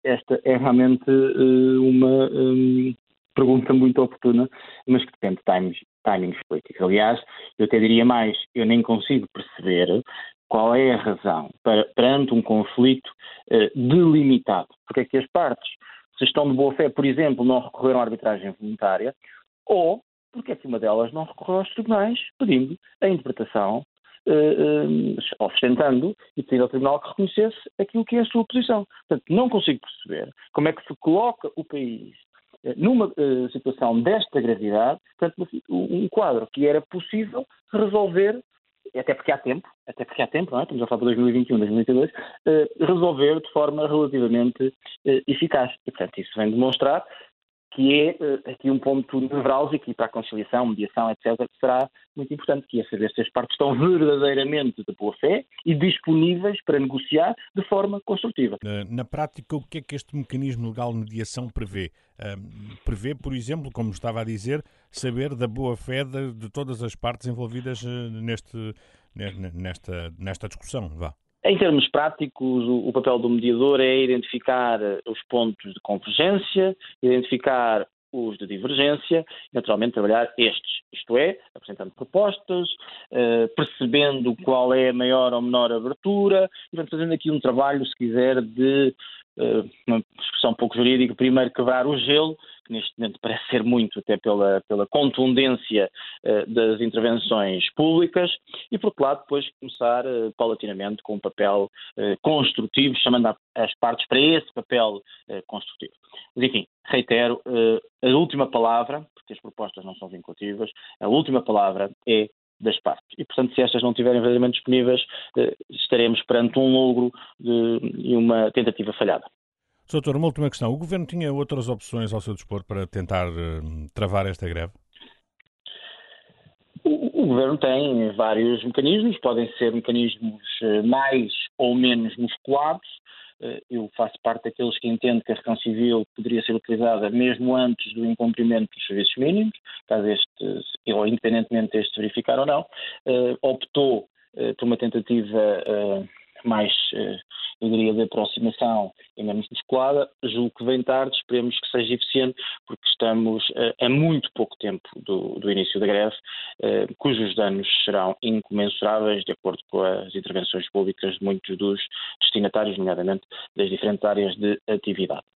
esta é realmente uma pergunta muito oportuna, mas que depende de timings políticos. Aliás, eu até diria mais, eu nem consigo perceber qual é a razão perante um conflito delimitado. Porque é que as partes, se estão de boa fé, por exemplo, não recorreram à arbitragem voluntária, ou porque é que uma delas não recorreu aos tribunais pedindo a interpretação, ostentando e pedindo ao tribunal que reconhecesse aquilo que é a sua posição. Portanto, não consigo perceber como é que se coloca o país numa situação desta gravidade, portanto, um quadro que era possível resolver, até porque há tempo, não é? Estamos a falar de 2021, 2022, resolver de forma relativamente eficaz. E, portanto, isso vem demonstrar que é aqui um ponto nevrálgico e para a conciliação, mediação, etc., que será muito importante, que é saber se as partes estão verdadeiramente de boa fé e disponíveis para negociar de forma construtiva. Na prática, o que é que este mecanismo legal de mediação prevê? Prevê, por exemplo, como estava a dizer, saber da boa fé de todas as partes envolvidas nesta discussão, vá. Em termos práticos, o papel do mediador é identificar os pontos de convergência, identificar os de divergência, e naturalmente trabalhar estes, isto é, apresentando propostas, percebendo qual é a maior ou menor abertura, e fazendo aqui um trabalho, se quiser, de uma expressão um pouco jurídica, primeiro quebrar o gelo, que neste momento parece ser muito, até pela contundência das intervenções públicas, e por outro lado depois começar paulatinamente com um papel construtivo, chamando as partes para esse papel construtivo. Mas enfim, reitero, a última palavra, porque as propostas não são vinculativas, a última palavra é das partes. E, portanto, se estas não estiverem verdadeiramente disponíveis, estaremos perante um logro e uma tentativa falhada. Sr. Doutor, uma última questão. O Governo tinha outras opções ao seu dispor para tentar travar esta greve? O Governo tem vários mecanismos, podem ser mecanismos mais ou menos musculados. Eu faço parte daqueles que entendo que a reunião civil poderia ser utilizada mesmo antes do incumprimento dos serviços mínimos, caso ou independentemente deste verificar ou não. Optou por uma tentativa mais, eu diria, de aproximação e menos musculada. Julgo que vem tarde, esperemos que seja eficiente, porque estamos a muito pouco tempo do início da greve, cujos danos serão incomensuráveis, de acordo com as intervenções públicas de muitos dos destinatários, nomeadamente das diferentes áreas de atividade.